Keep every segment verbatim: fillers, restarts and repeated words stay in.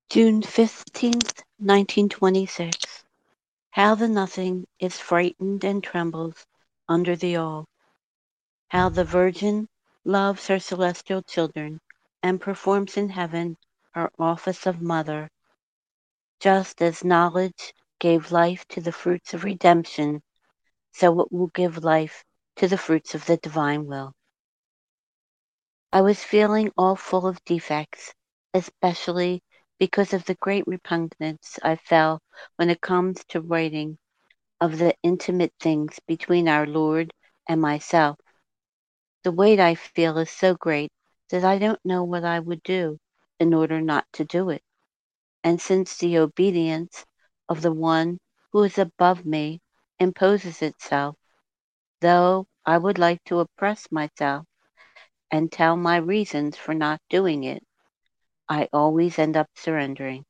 June fifteenth, nineteen twenty-six. How the nothing is frightened and trembles under the all. How the Virgin loves her celestial children and performs in heaven her office of mother, just as knowledge gave life to the fruits of redemption, so it will give life to the fruits of the divine will. I was feeling all full of defects, especially because of the great repugnance I felt when it comes to writing of the intimate things between our Lord and myself. The weight I feel is so great that I don't know what I would do in order not to do it. And since the obedience of the one who is above me imposes itself, though I would like to oppress myself and tell my reasons for not doing it, I always end up surrendering.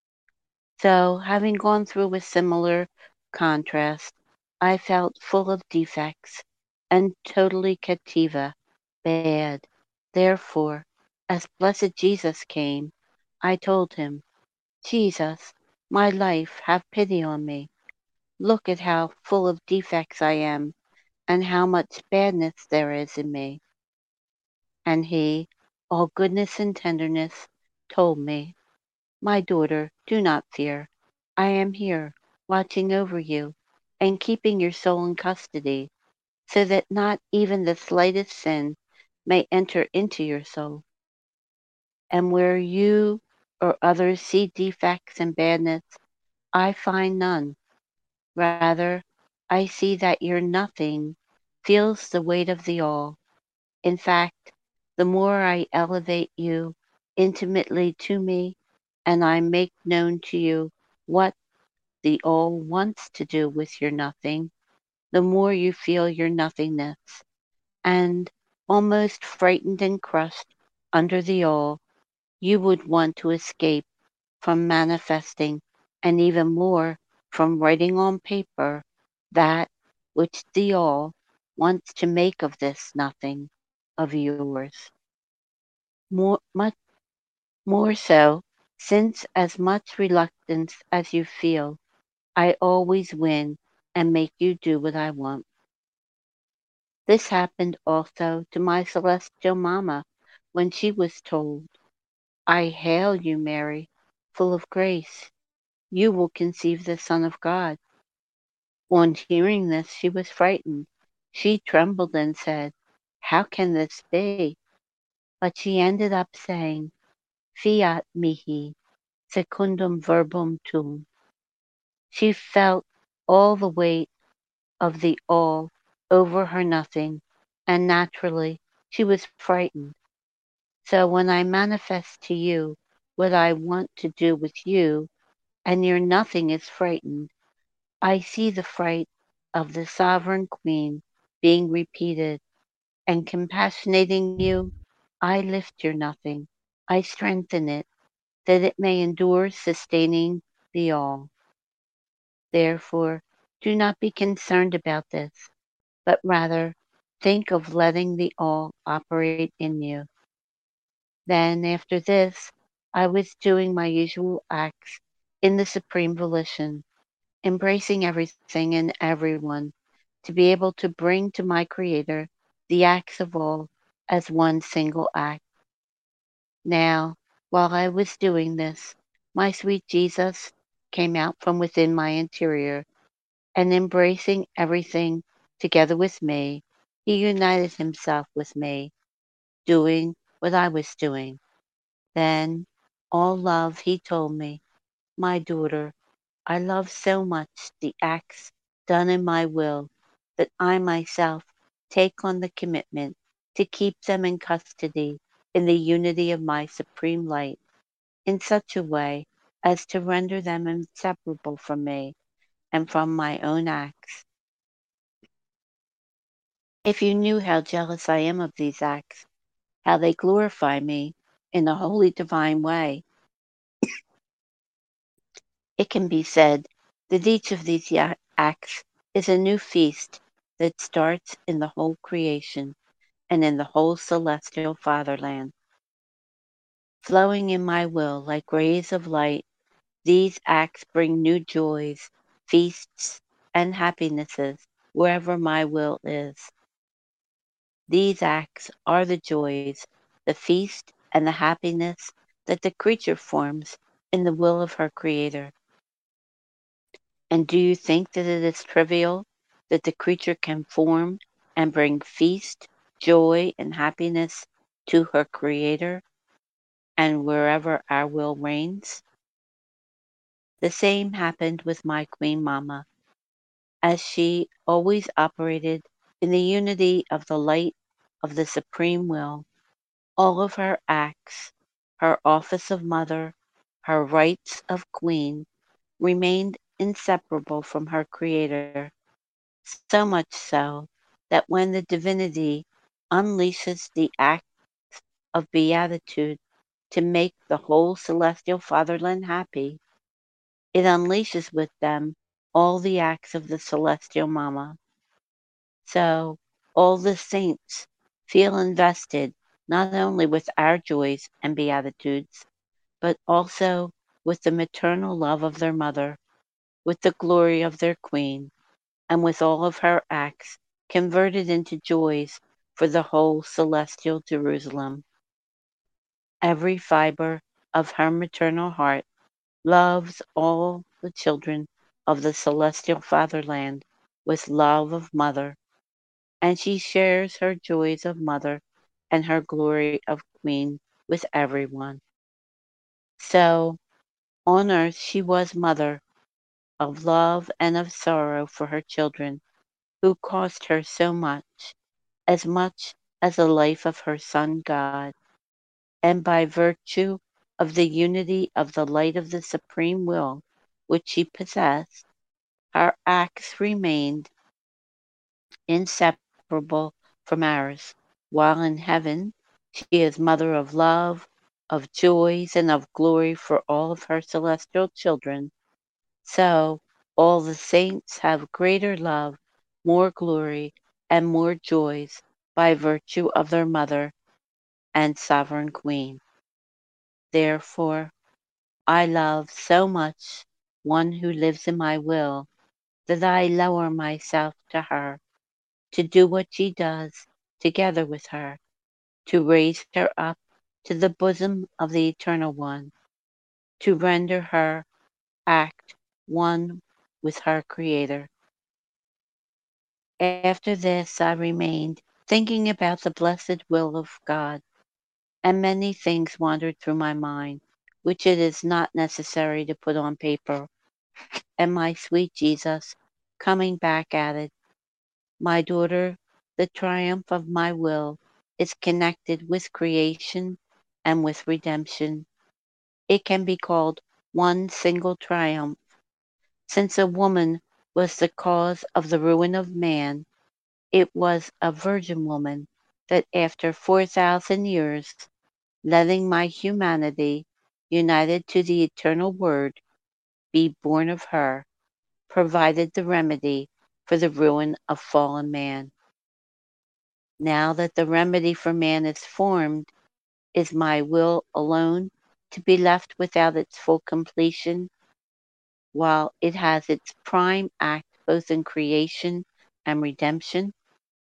So, having gone through a similar contrast, I felt full of defects and totally cativa, bad. Therefore, as blessed Jesus came, I told him, Jesus, my life, have pity on me. Look at how full of defects I am, and how much badness there is in me. And he, all goodness and tenderness, told me, my daughter, do not fear. I am here, watching over you, and keeping your soul in custody, so that not even the slightest sin may enter into your soul. And where you or others see defects and badness, I find none. Rather, I see that your nothing feels the weight of the all. In fact, the more I elevate you intimately to me, and I make known to you what the all wants to do with your nothing, the more you feel your nothingness, and, almost frightened and crushed under the all, you would want to escape from manifesting, and even more from writing on paper, that which the all wants to make of this nothing of yours. More, much more so, since as much reluctance as you feel, I always win and make you do what I want. This happened also to my celestial mamma when she was told, I hail you, Mary, full of grace. You will conceive the Son of God. On hearing this, she was frightened. She trembled and said, how can this be? But she ended up saying, Fiat mihi, secundum verbum tuum. She felt all the weight of the all over her nothing, and naturally she was frightened. So when I manifest to you what I want to do with you, and your nothing is frightened, I see the fright of the sovereign queen being repeated, and compassionating you, I lift your nothing, I strengthen it, that it may endure sustaining the all. Therefore, do not be concerned about this, but rather think of letting the all operate in you. Then, after this, I was doing my usual acts in the supreme volition, embracing everything and everyone, to be able to bring to my Creator the acts of all as one single act. Now, while I was doing this, my sweet Jesus came out from within my interior, and embracing everything together with me, he united himself with me, doing what I was doing. Then, all love, he told me, my daughter, I love so much the acts done in my will that I myself take on the commitment to keep them in custody in the unity of my supreme light, in such a way as to render them inseparable from me and from my own acts. If you knew how jealous I am of these acts, how they glorify me in a holy divine way, it can be said that each of these ya- acts is a new feast that starts in the whole creation and in the whole celestial fatherland. Flowing in my will like rays of light, these acts bring new joys, feasts, and happinesses wherever my will is. These acts are the joys, the feast, and the happiness that the creature forms in the will of her Creator. And do you think that it is trivial that the creature can form and bring feast, joy, and happiness to her Creator and wherever our will reigns? The same happened with my Queen Mama, as she always operated in the unity of the light of the Supreme Will. All of her acts, her office of mother, her rights of queen, remained inseparable from her Creator, so much so that when the divinity unleashes the act of beatitude to make the whole celestial fatherland happy, it unleashes with them all the acts of the celestial Mama. So all the saints feel invested not only with our joys and beatitudes, but also with the maternal love of their mother, with the glory of their queen, and with all of her acts converted into joys for the whole celestial Jerusalem. Every fiber of her maternal heart loves all the children of the celestial fatherland with love of mother, and she shares her joys of mother and her glory of queen with everyone. So on earth she was mother of love and of sorrow for her children, who cost her so much, as much as the life of her Son God, and by virtue of the unity of the light of the Supreme Will which she possessed, her acts remained inseparable from ours, while in heaven she is mother of love, of joys, and of glory for all of her celestial children. So all the saints have greater love, more glory, and more joys by virtue of their mother and sovereign queen. Therefore, I love so much one who lives in my will that I lower myself to her, to do what she does together with her, to raise her up to the bosom of the Eternal One, to render her act one with her Creator. After this I remained thinking about the blessed will of God, and many things wandered through my mind, which it is not necessary to put on paper, and my sweet Jesus, coming back, added, "My daughter, the triumph of my will is connected with creation and with redemption. It can be called one single triumph. Since a woman was the cause of the ruin of man, it was a virgin woman that after four thousand years, letting my humanity, united to the eternal Word, be born of her, provided the remedy for the ruin of fallen man. Now that the remedy for man is formed, is my will alone to be left without its full completion, while it has its prime act both in creation and redemption?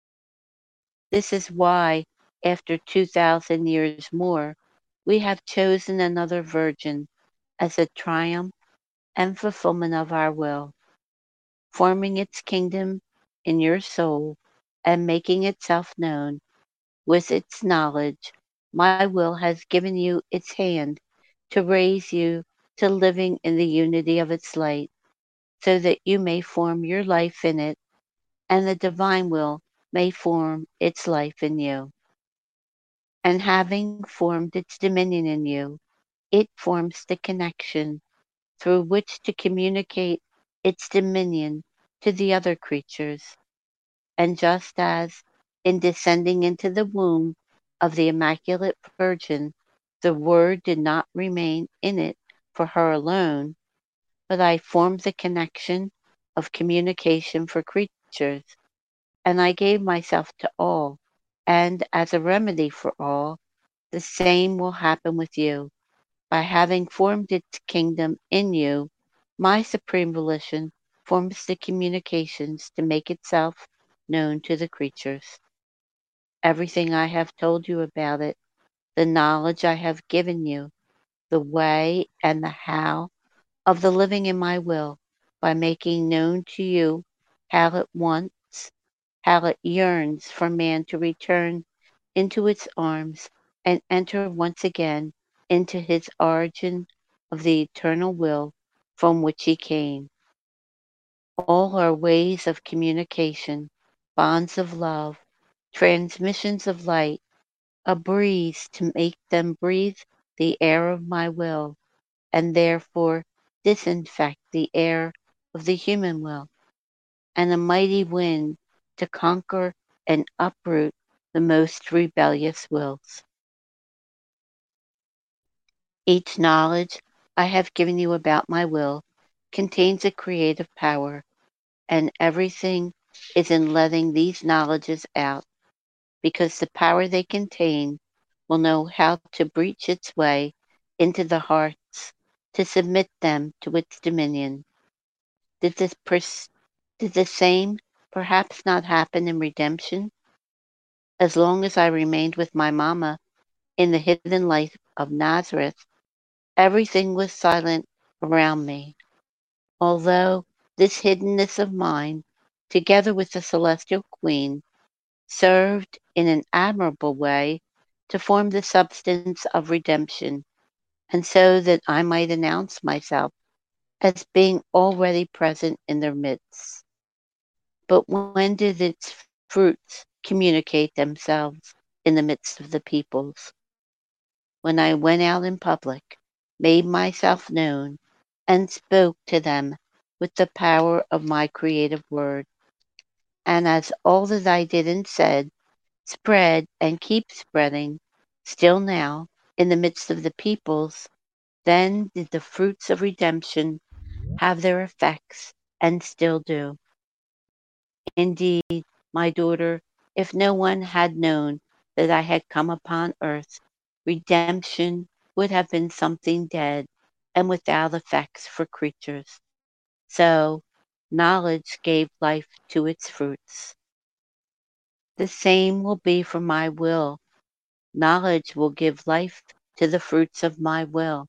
This is why, after two thousand years more, we have chosen another virgin as a triumph and fulfillment of our will, forming its kingdom in your soul and making itself known. With its knowledge, my will has given you its hand to raise you to living in the unity of its light, so that you may form your life in it, and the divine will may form its life in you. And having formed its dominion in you, it forms the connection through which to communicate its dominion to the other creatures. And just as, in descending into the womb of the Immaculate Virgin, the Word did not remain in it for her alone, but I formed the connection of communication for creatures, and I gave myself to all, and as a remedy for all, the same will happen with you. By having formed its kingdom in you, my supreme volition forms the communications to make itself known to the creatures. Everything I have told you about it, the knowledge I have given you, the way and the how of the living in my will, by making known to you how it wants, how it yearns for man to return into its arms and enter once again into his origin of the eternal will from which he came. All are ways of communication, bonds of love, transmissions of light, a breeze to make them breathe the air of my will, and therefore disinfect the air of the human will, and a mighty wind to conquer and uproot the most rebellious wills. Each knowledge I have given you about my will contains a creative power, and everything is in letting these knowledges out, because the power they contain will know how to breach its way into the hearts to submit them to its dominion. Did this pers- did the same perhaps not happen in redemption? As long as I remained with my mamma in the hidden light of Nazareth, everything was silent around me, although this hiddenness of mine, together with the celestial queen, served in an admirable way to form the substance of redemption, and so that I might announce myself as being already present in their midst. But when did its fruits communicate themselves in the midst of the peoples? When I went out in public, made myself known, and spoke to them with the power of my creative word. And as all that I did and said spread and keep spreading still now in the midst of the peoples, then did the fruits of redemption have their effects and still do. Indeed, my daughter, if no one had known that I had come upon earth, redemption would have been something dead and without effects for creatures. So, knowledge gave life to its fruits. The same will be for my will. Knowledge will give life to the fruits of my will.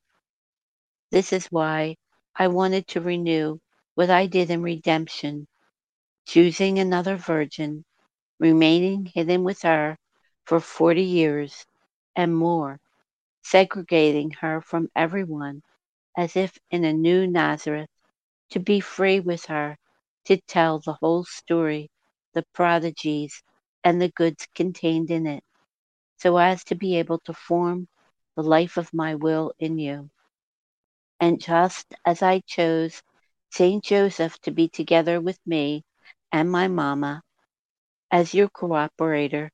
This is why I wanted to renew what I did in redemption, choosing another virgin, remaining hidden with her for forty years and more, segregating her from everyone as if in a new Nazareth, to be free with her, to tell the whole story, the prodigies, and the goods contained in it, so as to be able to form the life of my will in you. And just as I chose Saint Joseph to be together with me and my mamma as your cooperator,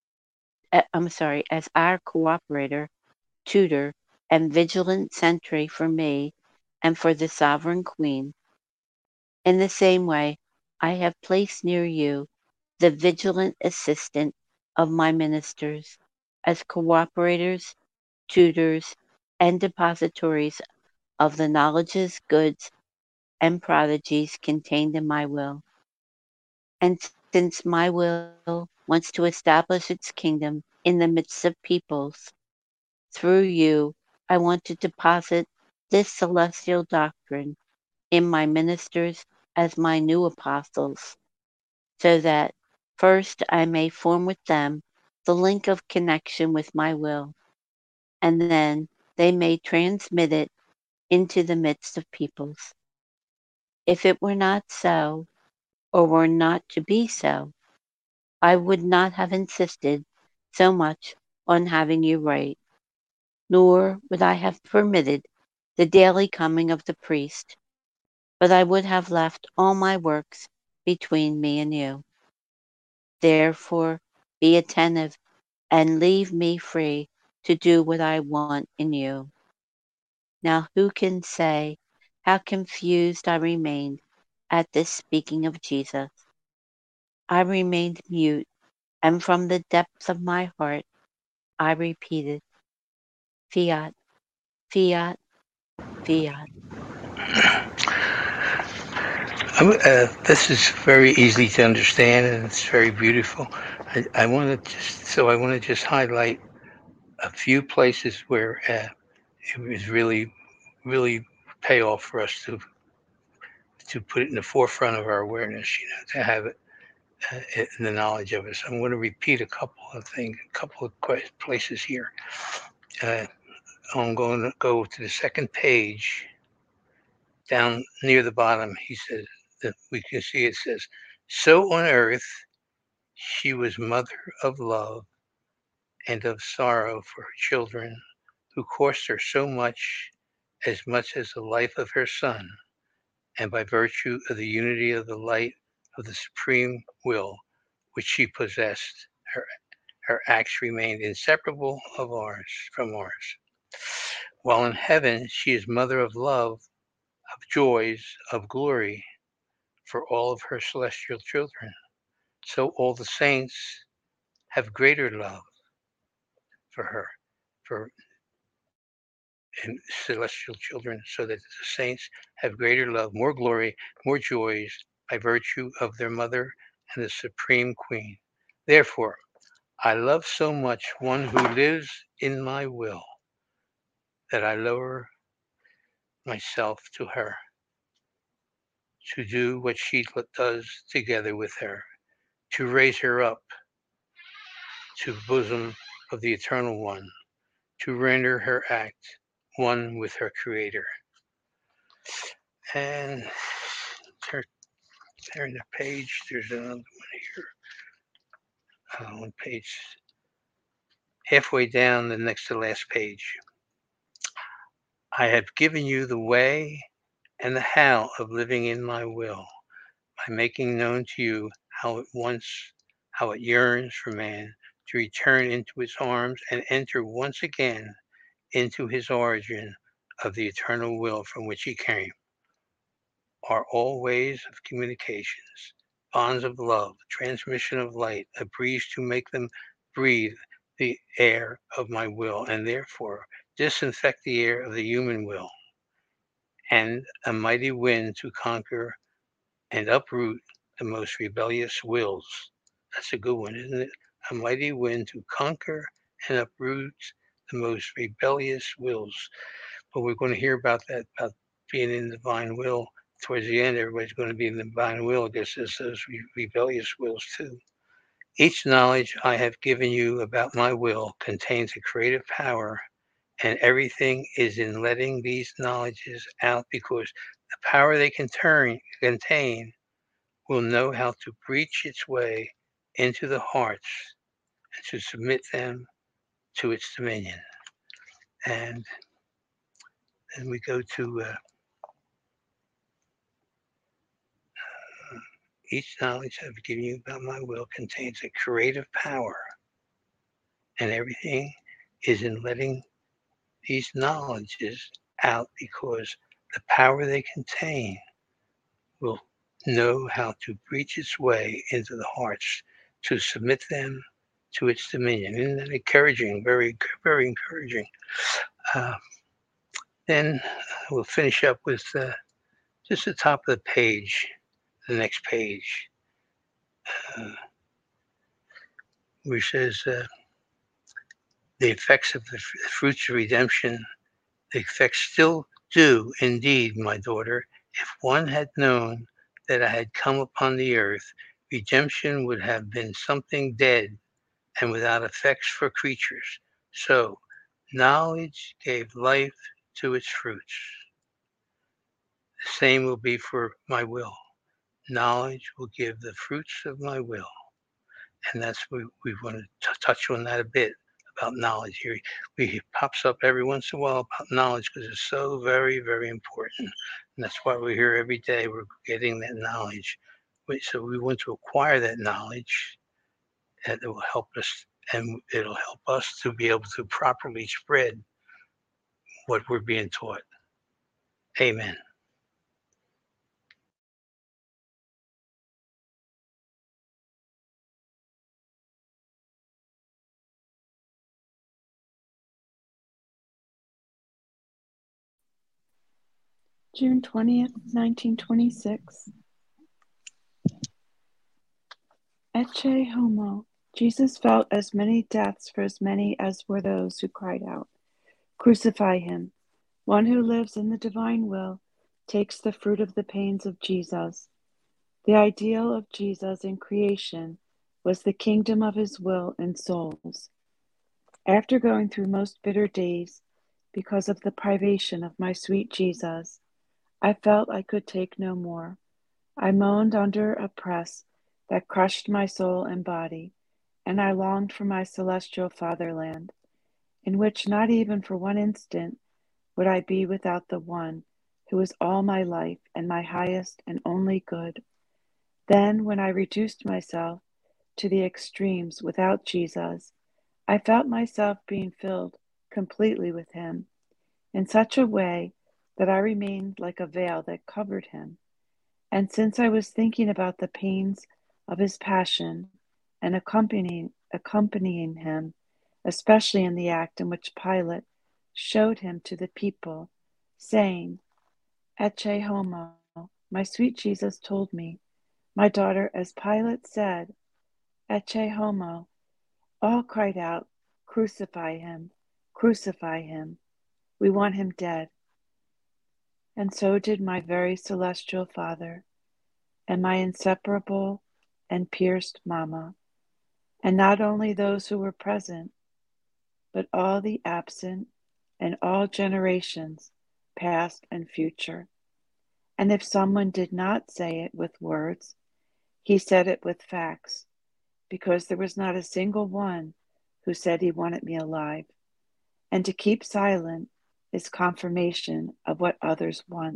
uh, I'm sorry, as our cooperator, tutor, and vigilant sentry for me and for the sovereign queen, in the same way I have placed near you the vigilant assistant of my ministers as cooperators, tutors, and depositories of the knowledges, goods, and prodigies contained in my will. And since my will wants to establish its kingdom in the midst of peoples, through you I want to deposit this celestial doctrine in my ministers as my new apostles, so that first I may form with them the link of connection with my will, and then they may transmit it into the midst of peoples. If it were not so, or were not to be so, I would not have insisted so much on having you write, nor would I have permitted the daily coming of the priest, but I would have left all my works between me and you. Therefore, be attentive and leave me free to do what I want in you. Now, who can say how confused I remained at this speaking of Jesus? I remained mute, and from the depths of my heart I repeated, Fiat, Fiat, fiat. I'm, uh, this is very easy to understand and it's very beautiful. I, I want to just so I want to just highlight a few places where uh, it was really, really pay off for us to to put it in the forefront of our awareness. You know, to have it uh, in the knowledge of it. So I'm going to repeat a couple of things, a couple of que- places here. Uh, I'm going to go to the second page, down near the bottom. He says that we can see it says, "So on earth she was mother of love and of sorrow for her children, who cost her so much, as much as the life of her son, and by virtue of the unity of the light of the supreme will which she possessed, her, her acts remained inseparable of ours from ours. While in heaven she is mother of love, of joys, of glory for all of her celestial children. So all the saints have greater love for her, for and celestial children, so that the saints have greater love, more glory, more joys by virtue of their mother and the supreme queen. Therefore, I love so much one who lives in my will that I lower myself to her to do what she does together with her, to raise her up to the bosom of the Eternal One, to render her act one with her Creator. And turn, turn the page, there's another one here. Uh, one page, halfway down, the next to last page. I have given you the way and the how of living in my will, by making known to you how it wants, how it yearns for man to return into his arms and enter once again into his origin of the eternal will from which he came, are all ways of communications, bonds of love, transmission of light, a breeze to make them breathe the air of my will, and therefore disinfect the air of the human will, and a mighty wind to conquer and uproot the most rebellious wills. That's a good one, isn't it? A mighty wind to conquer and uproot the most rebellious wills. But we're going to hear about that, about being in the divine will. Towards the end, everybody's going to be in the divine will. I guess there's those re- rebellious wills too. Each knowledge I have given you about my will contains a creative power, and everything is in letting these knowledges out, because the power they can turn, contain will know how to breach its way into the hearts and to submit them to its dominion. And then we go to uh, each knowledge I've given you about my will contains a creative power, and everything is in letting these knowledges out, because the power they contain will know how to breach its way into the hearts to submit them to its dominion. Isn't that encouraging? Very, very encouraging. Uh, then we'll finish up with uh, just the top of the page, the next page, uh, where it says uh, the effects of the f- fruits of redemption. The effects still do indeed, my daughter. If one had known that I had come upon the earth, redemption would have been something dead and without effects for creatures. So knowledge gave life to its fruits. The same will be for my will. Knowledge will give the fruits of my will. And that's what we want to t- touch on that a bit about knowledge here. We it pops up every once in a while about knowledge because it's so very, very important. And that's why we're here every day. We're getting that knowledge. We- So we want to acquire that knowledge, and it will help us, and it'll help us to be able to properly spread what we're being taught. Amen. June twentieth, nineteen twenty-six. Ecce homo. Jesus felt as many deaths for as many as were those who cried out, "Crucify him." One who lives in the divine will takes the fruit of the pains of Jesus. The ideal of Jesus in creation was the kingdom of his will in souls. After going through most bitter days because of the privation of my sweet Jesus, I felt I could take no more. I moaned under a press that crushed my soul and body, and I longed for my celestial fatherland, in which not even for one instant would I be without the one who is all my life and my highest and only good. Then, when I reduced myself to the extremes without Jesus, I felt myself being filled completely with him, in such a way that I remained like a veil that covered him. And since I was thinking about the pains of his passion and accompanying, accompanying him, especially in the act in which Pilate showed him to the people, saying, "Ecce homo," my sweet Jesus told me, "My daughter, as Pilate said, Ecce homo," all cried out, "Crucify him, crucify him. We want him dead." And so did my very celestial Father, and my inseparable and pierced Mamma, and not only those who were present, but all the absent and all generations, past and future. And if someone did not say it with words, he said it with facts, because there was not a single one who said he wanted me alive. And to keep silent is confirmation of what others want.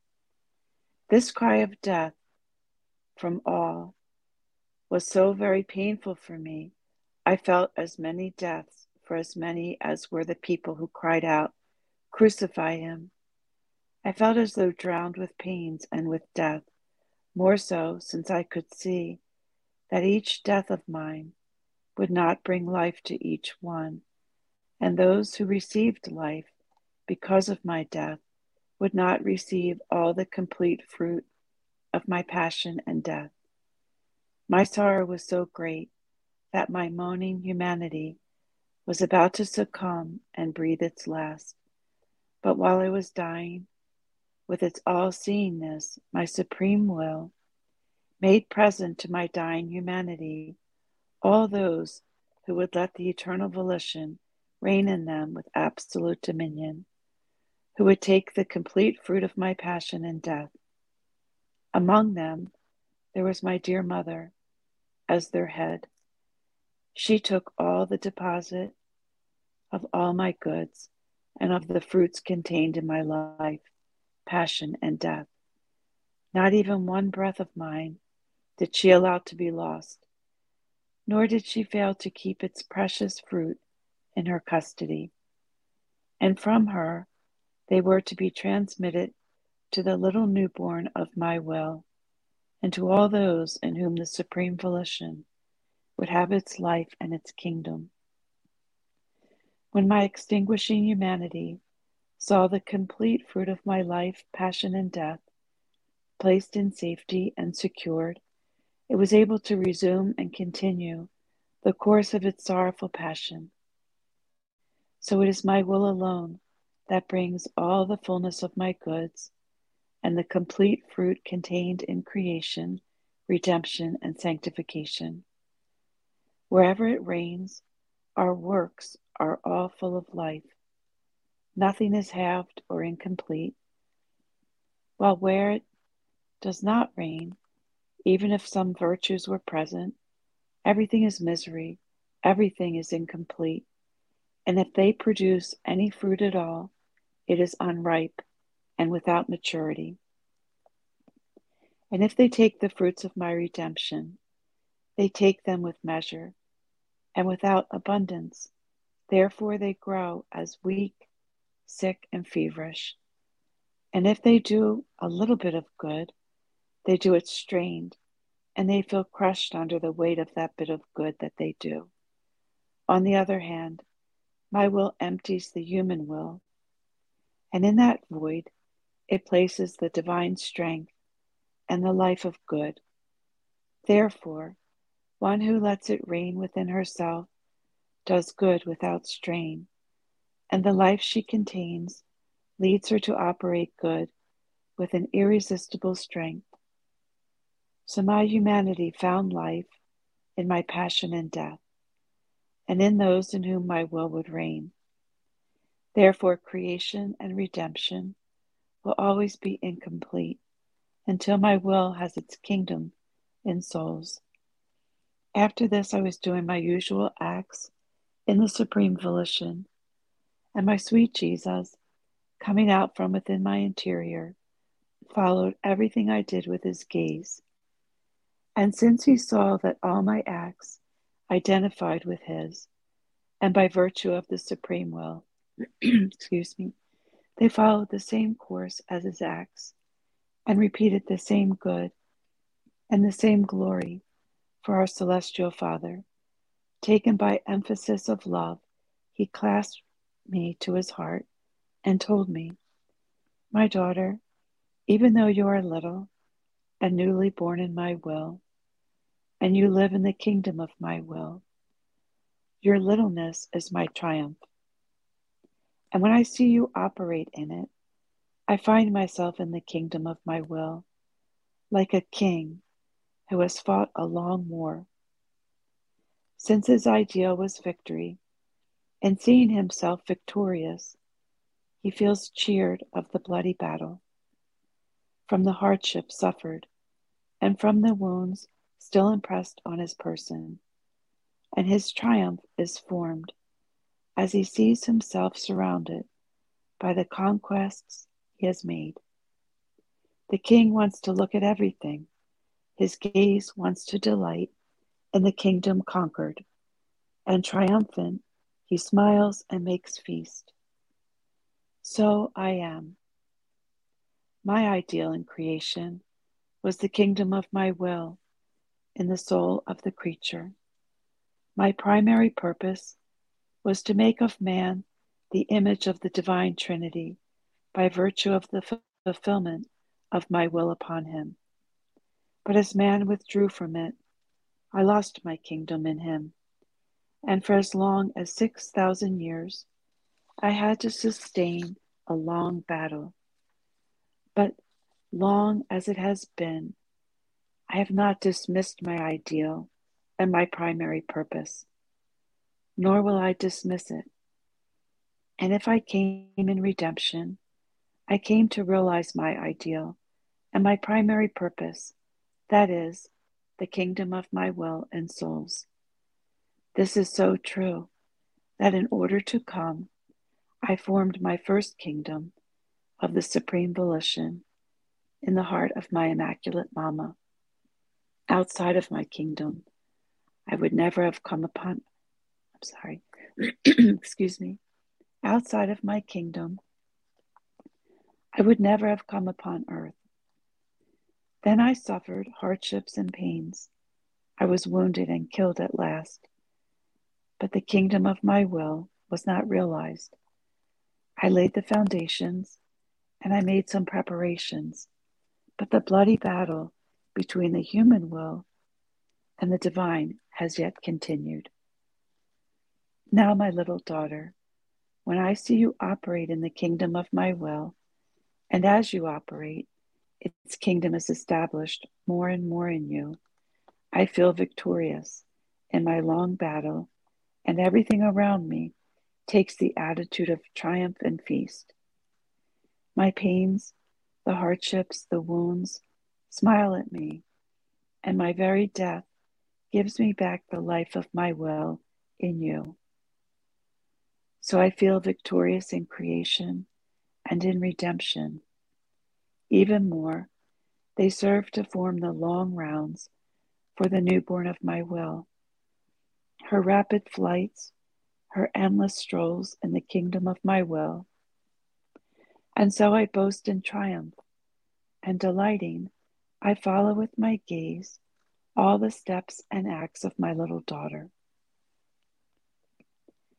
This cry of death from all was so very painful for me. I felt as many deaths for as many as were the people who cried out, "Crucify him." I felt as though drowned with pains and with death, more so since I could see that each death of mine would not bring life to each one, and those who received life because of my death would not receive all the complete fruit of my passion and death. My sorrow was so great that my moaning humanity was about to succumb and breathe its last. But while I was dying, with its all-seeingness, my supreme will made present to my dying humanity all those who would let the eternal volition reign in them with absolute dominion, who would take the complete fruit of my passion and death. Among them, there was my dear mother as their head. She took all the deposit of all my goods and of the fruits contained in my life, passion, and death. Not even one breath of mine did she allow to be lost, nor did she fail to keep its precious fruit in her custody. And from her they were to be transmitted to the little newborn of my will, and to all those in whom the supreme volition would have its life and its kingdom. When my extinguishing humanity saw the complete fruit of my life, passion, and death placed in safety and secured, it was able to resume and continue the course of its sorrowful passion. So it is my will alone that brings all the fullness of my goods and the complete fruit contained in creation, redemption, and sanctification. Wherever it reigns, our works are all full of life. Nothing is halved or incomplete. While where it does not reign, even if some virtues were present, everything is misery, everything is incomplete. And if they produce any fruit at all, it is unripe and without maturity. And if they take the fruits of my redemption, they take them with measure and without abundance. Therefore they grow as weak, sick, and feverish. And if they do a little bit of good, they do it strained, and they feel crushed under the weight of that bit of good that they do. On the other hand, my will empties the human will, and in that void it places the divine strength and the life of good. Therefore, one who lets it reign within herself does good without strain, and the life she contains leads her to operate good with an irresistible strength. So my humanity found life in my passion and death, and in those in whom my will would reign. Therefore, creation and redemption will always be incomplete until my will has its kingdom in souls. After this, I was doing my usual acts in the supreme volition, and my sweet Jesus, coming out from within my interior, followed everything I did with his gaze. And since he saw that all my acts identified with his, and by virtue of the supreme will, excuse me, they followed the same course as his acts, and repeated the same good and the same glory for our celestial Father. Taken by emphasis of love, he clasped me to his heart and told me, "My daughter, even though you are little and newly born in my will, and you live in the kingdom of my will, your littleness is my triumph. And when I see you operate in it, I find myself in the kingdom of my will, like a king who has fought a long war. Since his ideal was victory, and seeing himself victorious, he feels cheered of the bloody battle, from the hardship suffered, and from the wounds still impressed on his person, and his triumph is formed as he sees himself surrounded by the conquests he has made. The king wants to look at everything. His gaze wants to delight in the kingdom conquered, and triumphant, he smiles and makes feast. So I am. My ideal in creation was the kingdom of my will in the soul of the creature. My primary purpose was to make of man the image of the divine Trinity by virtue of the fulfillment of my will upon him. But as man withdrew from it, I lost my kingdom in him, and for as long as six thousand years, I had to sustain a long battle. But long as it has been, I have not dismissed my ideal and my primary purpose, nor will I dismiss it. And if I came in redemption, I came to realize my ideal and my primary purpose, that is, the kingdom of my will and souls. This is so true that in order to come, I formed my first kingdom of the supreme volition in the heart of my Immaculate Mama. Outside of my kingdom, I would never have come upon, I'm sorry, excuse me, outside of my kingdom, I would never have come upon earth. Then I suffered hardships and pains. I was wounded and killed at last. But the kingdom of my will was not realized. I laid the foundations and I made some preparations, but the bloody battle between the human will and the divine has yet continued. Now, my little daughter, when I see you operate in the kingdom of my will, and as you operate, its kingdom is established more and more in you, I feel victorious in my long battle, and everything around me takes the attitude of triumph and feast. My pains, the hardships, the wounds, smile at me, and my very death gives me back the life of my will in you. So I feel victorious in creation and in redemption. Even more, they serve to form the long rounds for the newborn of my will. Her rapid flights, her endless strolls in the kingdom of my will. And so I boast in triumph, and delighting, I follow with my gaze all the steps and acts of my little daughter.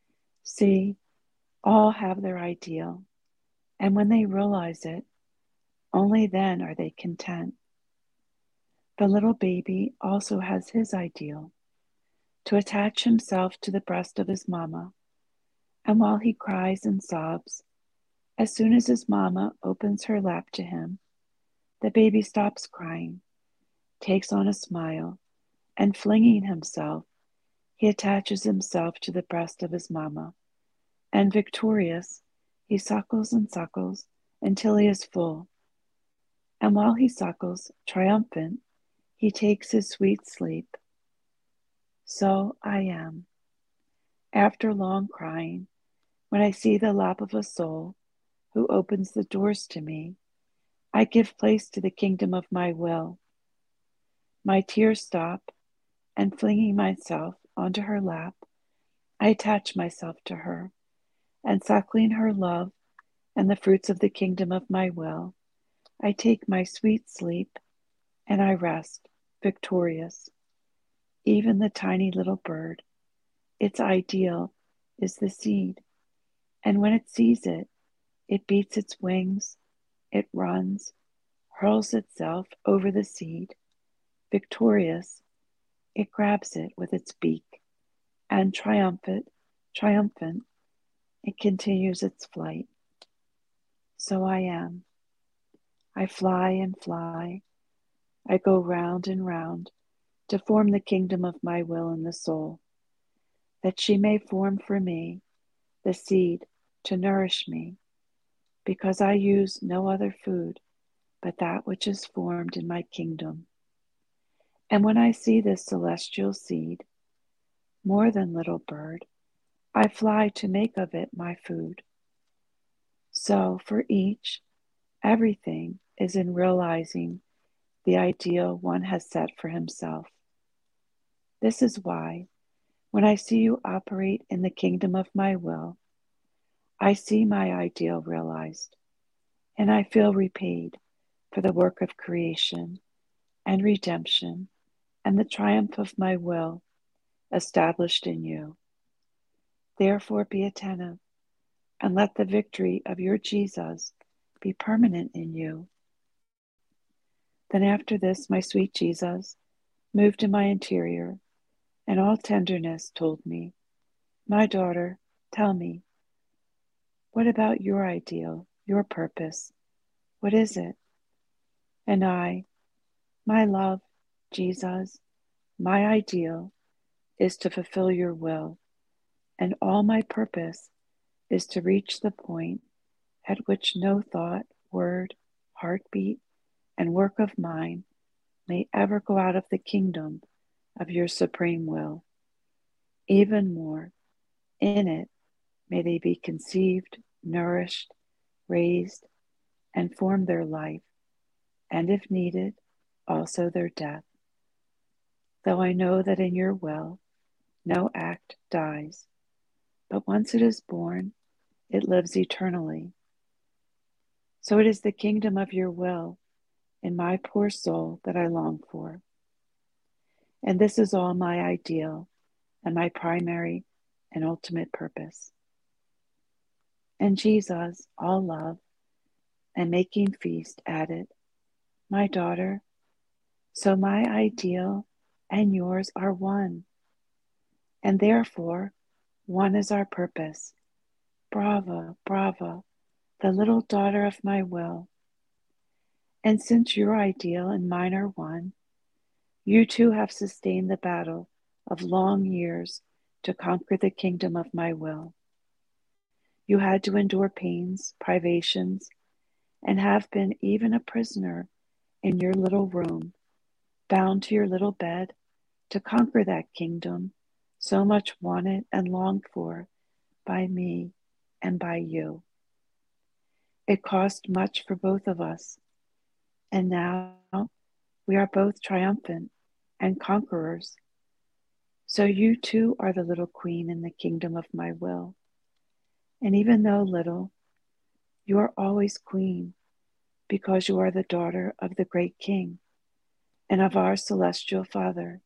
See, all have their ideal, and when they realize it, Only then are they content. The little baby also has his ideal, to attach himself to the breast of his mama, and while he cries and sobs, as soon as his mama opens her lap to him, the baby stops crying, takes on a smile, and flinging himself, he attaches himself to the breast of his mama, and victorious, he suckles and suckles until he is full. And while he suckles, triumphant, he takes his sweet sleep. So I am. After long crying, when I see the lap of a soul who opens the doors to me, I give place to the kingdom of my will. My tears stop, and flinging myself onto her lap, I attach myself to her, and suckling her love and the fruits of the kingdom of my will, I take my sweet sleep, and I rest, victorious. Even the tiny little bird, its ideal is the seed, and when it sees it, it beats its wings, it runs, hurls itself over the seed. Victorious, it grabs it with its beak, and triumphant, triumphant, it continues its flight. So I am. I fly and fly. I go round and round to form the kingdom of my will in the soul, that she may form for me the seed to nourish me, because I use no other food but that which is formed in my kingdom. And when I see this celestial seed, more than little bird, I fly to make of it my food. So for each, everything is in realizing the ideal one has set for himself. This is why, when I see you operate in the kingdom of my will, I see my ideal realized, and I feel repaid for the work of creation and redemption and the triumph of my will established in you. Therefore be attentive, and let the victory of your Jesus be permanent in you. Then after this, my sweet Jesus moved in my interior, and all tenderness told me, my daughter, tell me, what about your ideal, your purpose? What is it? And I, my love, Jesus, my ideal is to fulfill your will, and all my purpose is to reach the point at which no thought, word, heartbeat, and work of mine may ever go out of the kingdom of your supreme will. Even more, in it may they be conceived, nourished, raised, and form their life, and if needed, also their death. Though I know that in your will, no act dies, but once it is born, it lives eternally. So it is the kingdom of your will in my poor soul that I long for. And this is all my ideal and my primary and ultimate purpose. And Jesus, all love, and making feast, added, my daughter, so my ideal and yours are one, and therefore one is our purpose. Brava, brava, the little daughter of my will. And since your ideal and mine are one, you too have sustained the battle of long years to conquer the kingdom of my will. You had to endure pains, privations, and have been even a prisoner in your little room, bound to your little bed, to conquer that kingdom so much wanted and longed for by me and by you. It cost much for both of us, and now we are both triumphant and conquerors. So you too are the little queen in the kingdom of my will. And even though little, you are always queen, because you are the daughter of the great King and of our celestial Father.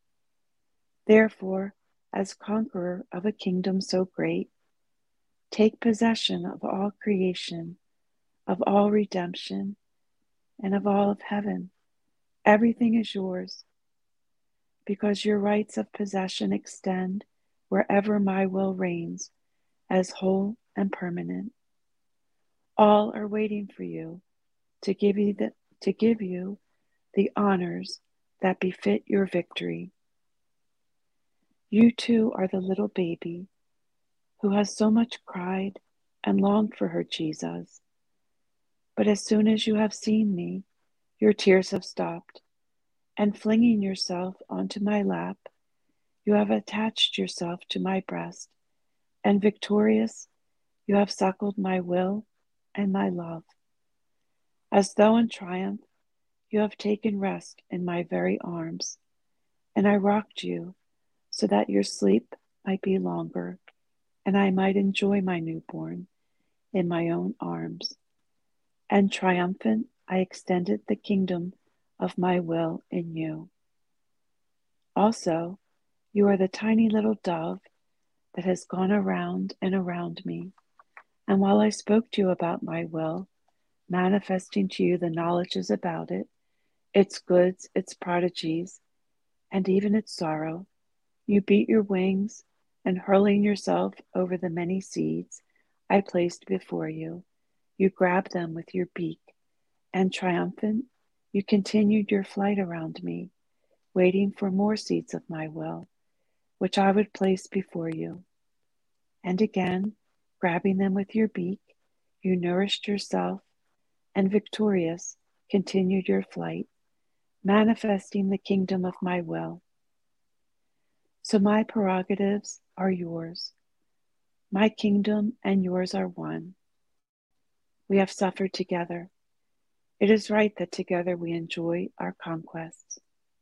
Therefore, as conqueror of a kingdom so great, take possession of all creation, of all redemption, and of all of heaven. Everything is yours, because your rights of possession extend wherever my will reigns as whole and permanent. All are waiting for you to give you the, to give you the honors that befit your victory. You too are the little baby who has so much cried and longed for her Jesus. But as soon as you have seen me, your tears have stopped, and flinging yourself onto my lap, you have attached yourself to my breast, and victorious, you have suckled my will and my love. As though in triumph, you have taken rest in my very arms, and I rocked you so that your sleep might be longer, and I might enjoy my newborn in my own arms. And triumphant, I extended the kingdom of my will in you. Also, you are the tiny little dove that has gone around and around me. And while I spoke to you about my will, manifesting to you the knowledges about it, its goods, its prodigies, and even its sorrow, you beat your wings, and hurling yourself over the many seeds I placed before you, you grabbed them with your beak, and triumphant, you continued your flight around me, waiting for more seeds of my will, which I would place before you. And again, grabbing them with your beak, you nourished yourself, and victorious, continued your flight, manifesting the kingdom of my will. So my prerogatives are yours. My kingdom and yours are one. We have suffered together. It is right that together we enjoy our conquests.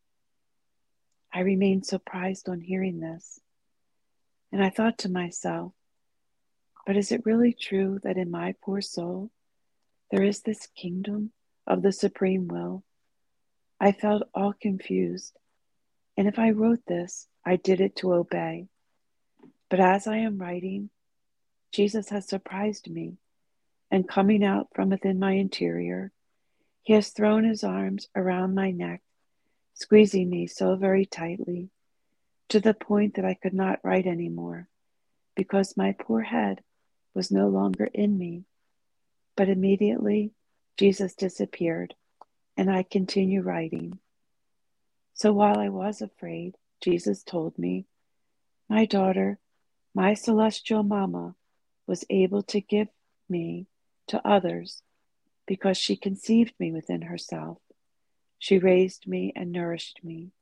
I remained surprised on hearing this, and I thought to myself, but is it really true that in my poor soul there is this kingdom of the supreme will? I felt all confused, and if I wrote this, I did it to obey. But as I am writing, Jesus has surprised me, and coming out from within my interior, he has thrown his arms around my neck, squeezing me so very tightly, to the point that I could not write any more, because my poor head was no longer in me. But immediately Jesus disappeared, and I continue writing. So while I was afraid, Jesus told me, my daughter, my celestial mama, was able to give me to others because she conceived me within herself. She raised me and nourished me.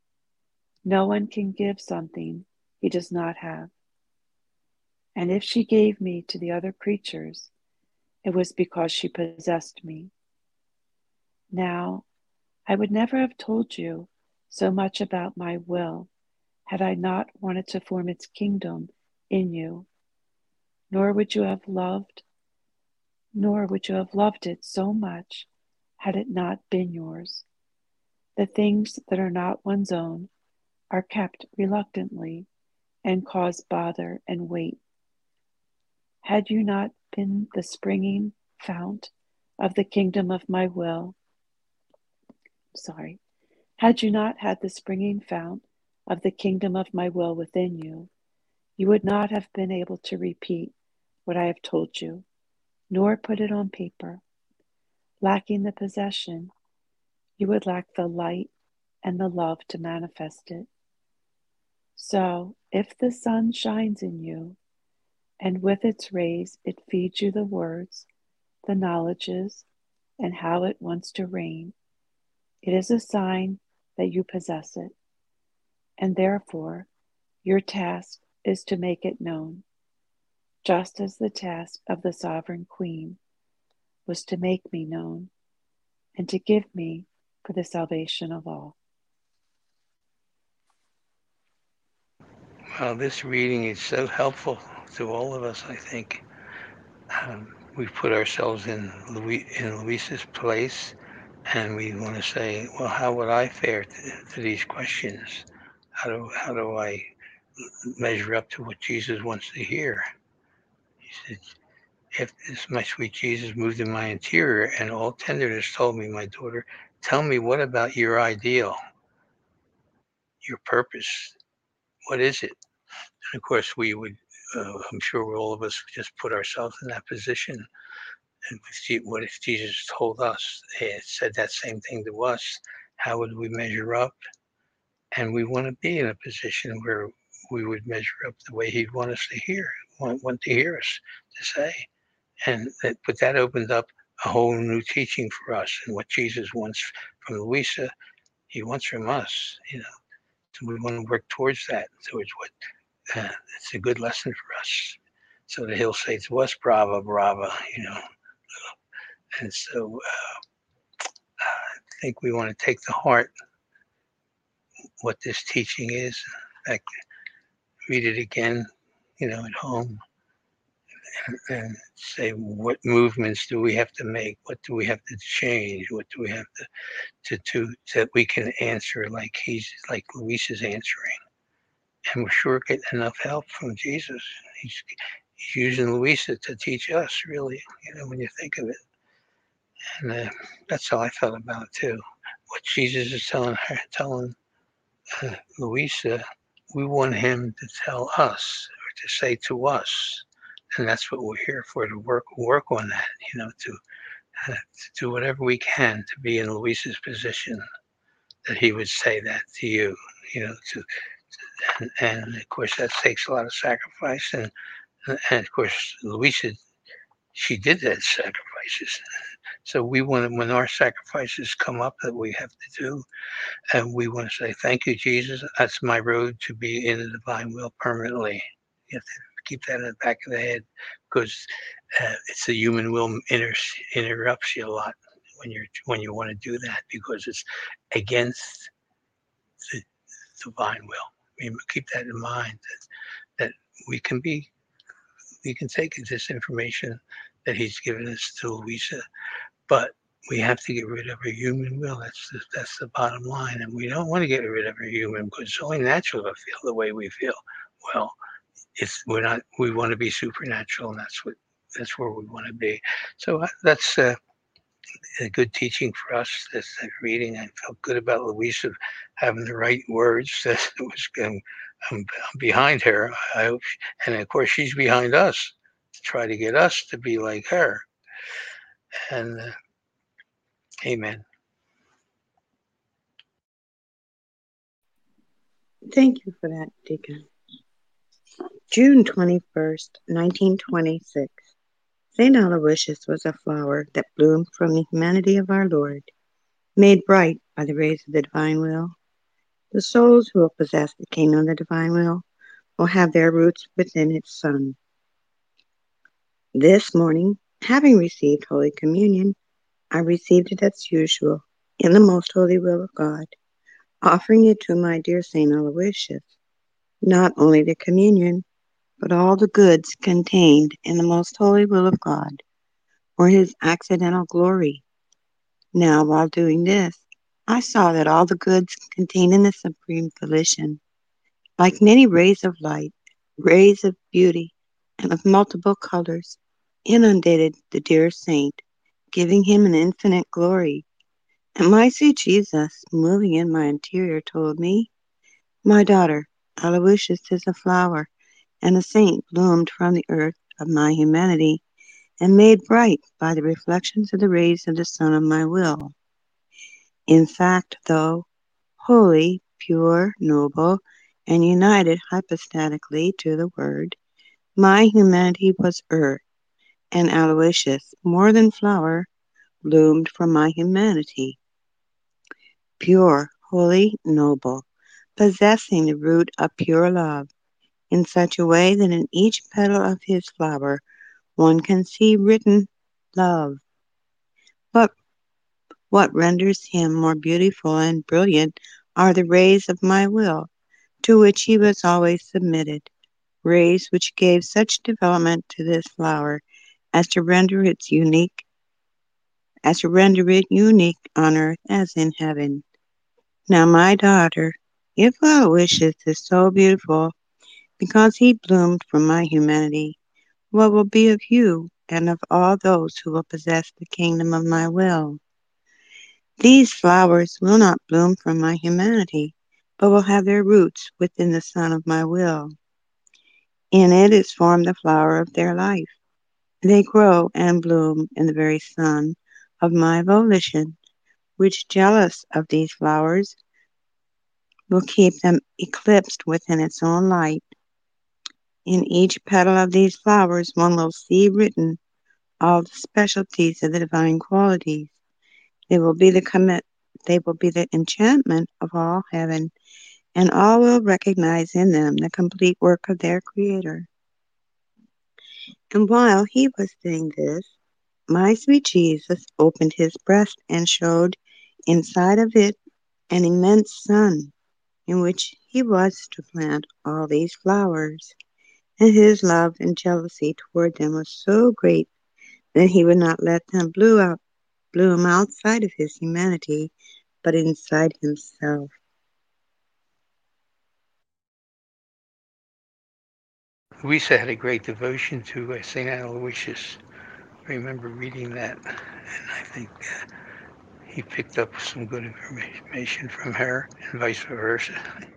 No one can give something he does not have. And if she gave me to the other creatures, it was because she possessed me. Now, I would never have told you so much about my will had I not wanted to form its kingdom in you, nor would you have loved, nor would you have loved it so much had it not been yours. The things that are not one's own are kept reluctantly and cause bother and weight. Had you not been the springing fount of the kingdom of my will, sorry, had you not had the springing fount of the kingdom of my will within you, you would not have been able to repeat what I have told you, nor put it on paper. Lacking the possession, you would lack the light and the love to manifest it. So, if the sun shines in you, and with its rays it feeds you the words, the knowledges, and how it wants to reign, it is a sign that you possess it, and therefore your task is to make it known, just as the task of the sovereign queen was to make me known and to give me for the salvation of all. Well, this reading is so helpful to all of us, I think. Um, we put ourselves in Louis, in Luisa's place, and we want to say, well, how would I fare to, to these questions? How do, how do I measure up to what Jesus wants to hear? He said, If this, my sweet Jesus, moved in my interior, and all tenderness told me, my daughter, tell me, what about your ideal, your purpose? What is it? And of course, we would, uh, I'm sure all of us would just put ourselves in that position. And what if Jesus told us, he had said that same thing to us? How would we measure up? And we want to be in a position where we would measure up the way he'd want us to hear, want, want to hear us to say. And that, but that opened up a whole new teaching for us. And what Jesus wants from Louisa, he wants from us, you know. So we want to work towards that, towards what uh, it's a good lesson for us. So that he'll say to us, brava, brava, you know. And so uh, I think we want to take to heart what this teaching is. In fact, read it again, you know, at home, and say, what movements do we have to make? What do we have to change? What do we have to to do that we can answer like he's like Luis is answering? And we're sure getting enough help from Jesus. He's he's using Louisa to teach us, really, you know, when you think of it. And uh, that's how I felt about it too. What Jesus is telling her, telling uh, Louisa, we want him to tell us or to say to us, and that's what we're here for, to work work on that, you know, to, uh, to do whatever we can to be in Louisa's position, that he would say that to you, you know, to and, and of course that takes a lot of sacrifice, and and of course Louisa, she did that sacrifices. So we want to, when our sacrifices come up that we have to do, and we want to say, thank you, Jesus. That's my road to be in the divine will permanently. You have to keep that in the back of the head, because uh, it's the human will inter- interrupts you a lot when you're when you want to do that, because it's against the divine will. I mean, keep that in mind, that, that we can be, we can take this information that he's given us to Louisa, but we have to get rid of our human will. That's the, that's the bottom line. And we don't want to get rid of our human, because it's only natural to feel the way we feel. Well, it's we're not. We want to be supernatural, and that's what that's where we want to be. So uh, that's uh, a good teaching for us. This uh, reading, I felt good about Louise of having the right words. That it was um, I'm, I'm behind her. I hope, she, and of course she's behind us to try to get us to be like her. And uh, amen. Thank you for that, Deacon. June twenty-first, nineteen twenty-six. Saint Aloysius was a flower that bloomed from the humanity of our Lord, made bright by the rays of the divine will. The souls who will possess the kingdom of the divine will will have their roots within its Son. This morning, having received Holy Communion, I received it as usual, in the most holy will of God, offering it to my dear Saint Aloysius, not only the communion, but all the goods contained in the most holy will of God, for his accidental glory. Now, while doing this, I saw that all the goods contained in the Supreme Volition, like many rays of light, rays of beauty, and of multiple colors, inundated the dear saint, giving him an infinite glory. And my sweet Jesus, moving in my interior, told me, my daughter, Aloysius is a flower, and a saint bloomed from the earth of my humanity, and made bright by the reflections of the rays of the sun of my will. In fact, though holy, pure, noble, and united hypostatically to the Word, my humanity was earth, and Aloysius, more than flower, bloomed from my humanity. Pure, holy, noble, possessing the root of pure love, in such a way that in each petal of his flower one can see written love. But what renders him more beautiful and brilliant are the rays of my will, to which he was always submitted, rays which gave such development to this flower as to render its unique as to render it unique on earth as in heaven. Now, my daughter, if Aloysius is so beautiful because he bloomed from my humanity, what will be of you and of all those who will possess the kingdom of my will. These flowers will not bloom from my humanity, but will have their roots within the sun of my will. In it is formed the flower of their life. They grow and bloom in the very sun of my volition, which, jealous of these flowers, will keep them eclipsed within its own light. In each petal of these flowers one will see written all the specialties of the divine qualities. They will be the commit they will be the enchantment of all heaven, and all will recognize in them the complete work of their Creator. And while he was saying this, my sweet Jesus opened his breast and showed inside of it an immense sun, in which he was to plant all these flowers. And his love and jealousy toward them was so great that he would not let them bloom out, bloom outside of his humanity, but inside himself. Louisa had a great devotion to uh, Saint Aloysius. I remember reading that, and I think uh, he picked up some good information from her, and vice versa.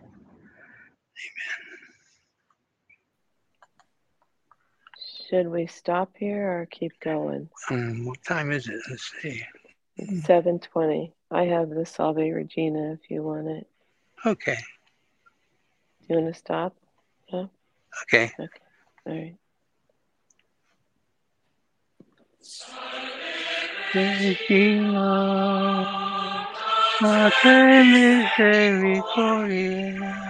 Should we stop here or keep going? Um, what time is it? Let's see. It's seven twenty. I have the Salve Regina if you want it. Okay. Do you want to stop? No? Okay. Okay. All right. Regina, Mater Misericordiae.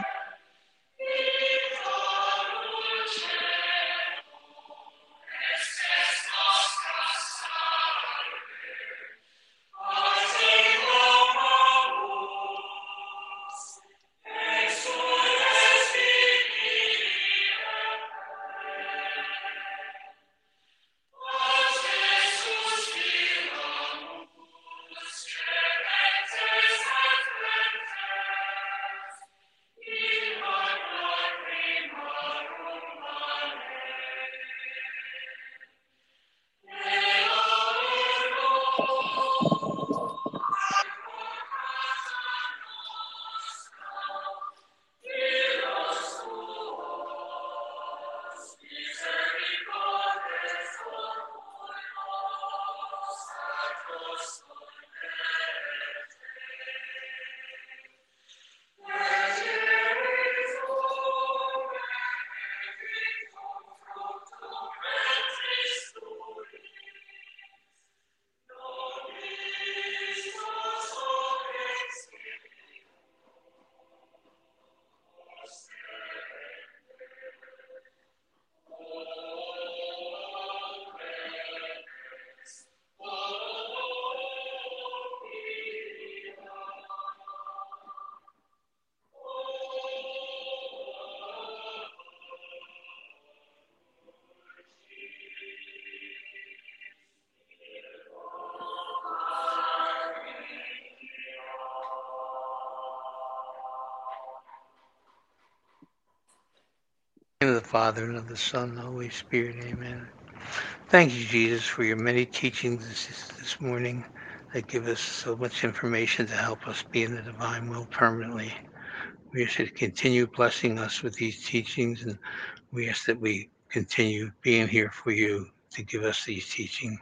In the name of the Father, and of the Son, and the Holy Spirit, amen. Thank you, Jesus, for your many teachings this, this morning that give us so much information to help us be in the divine will permanently. We ask you to continue blessing us with these teachings, and we ask that we continue being here for you to give us these teachings.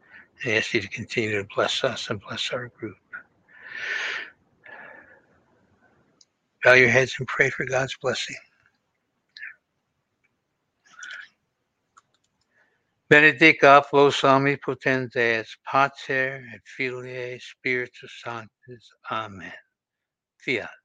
I ask you to continue to bless us and bless our group. Bow your heads and pray for God's blessing. Benedicat vos omnipotens, Pater et Filii Spiritus Sanctus. Amen. Fiat.